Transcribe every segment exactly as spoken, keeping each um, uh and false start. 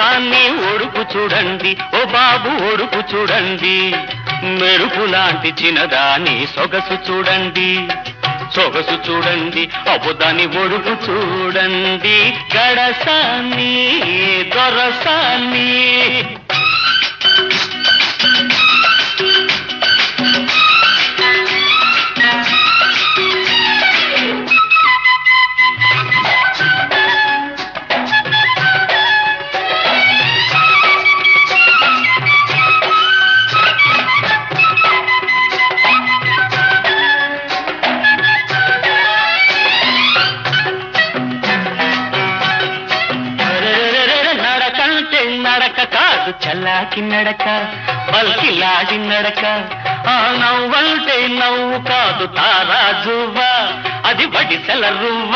దొరసాన్ని ఒడుపు చూడండి ఓ బాబు ఒడుపు చూడండి మెరుపు లాంటి చిన్నదాని సొగసు చూడండి సొగసు చూడండి అబుదాని ఒడుపు చూడండి గడసాన్ని దొరసాన్ని నడక కాదు చల్లాకి నడక పల్కిలాడి నడక ఆ నవ్వంటే నవ్వు కాదు తారాజువ్వ అది వడిసెల రువ్వ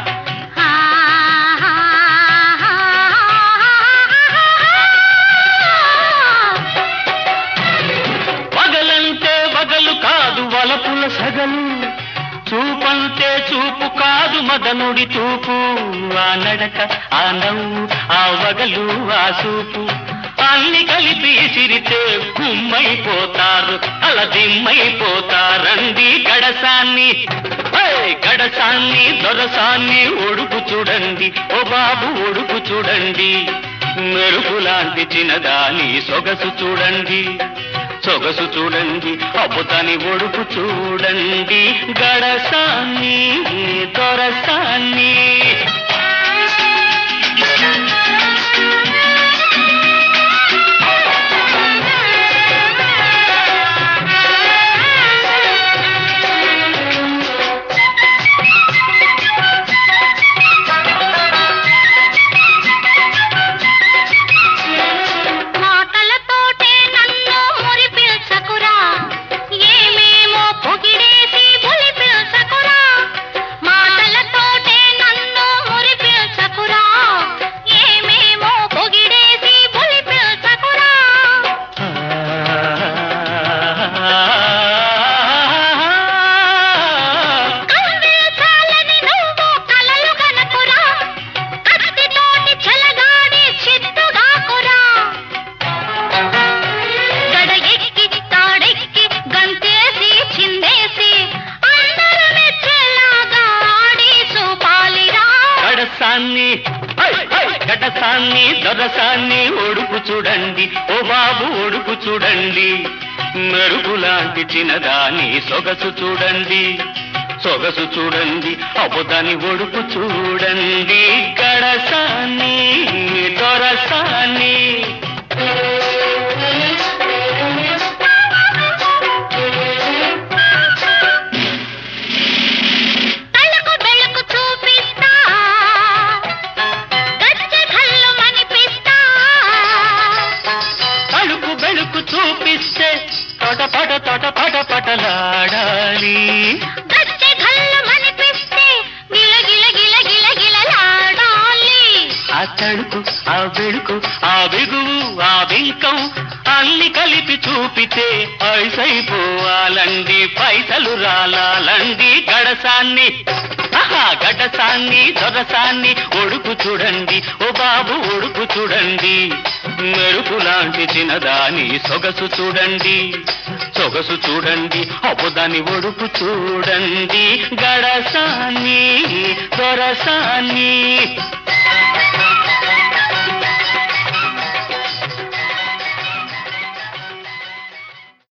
పగలంటే వగలు కాదు వలపుల సగలు చూపంటే చూపు కాదు మదనుడి చూపు ఆ నడక ఆ నవ్వు ఆ వగలు ఆ చూపు అన్ని కలిపి సిరితే గుమ్మైపోతారు అలా దిమ్మైపోతారండి గడసాన్ని గడసాన్ని దొరసాన్ని ఒడుపు చూడండి ఓ బాబు ఒడుపు చూడండి మెరుపు లాంటి చిన్నదాని సొగసు చూడండి సొగసు చూడండి అబ్బుతాని ఒడుపు చూడండి గడసాన్ని దొరసాన్ని గడసాన్ని దొరసాన్ని ఒడుపు చూడండి ఓ బాబు ఒడుపు చూడండి మెరుపు లాంటి చిన్నదాని సొగసు చూడండి సొగసు చూడండి అబుదాని ఒడుపు చూడండి గడసాన్ని దొరసాన్ని చూపిస్తే తోట పట తోట పట పటలాడాలి గచ్చే గల్లు మనిపిస్తే గిల గిల గిల గిల గిలలాడాలి ఆ తడుకు ఆ వెడుకు ఆ బిగువు ఆ బింకం అన్ని కలిపి చూపితే ఐసైపోవాలండి పైసలు రాలాలండి గడసాన్ని గడసాన్ని దొరసాన్ని ఒడుపు చూడండి ఓ బాబు ఒడుపు చూడండి మెరుపు లాంటి చిన్నదాని సొగసు చూడండి సొగసు చూడండి అబ్బుదాని ఒడుపు చూడండి గడసాన్ని దొరసాన్ని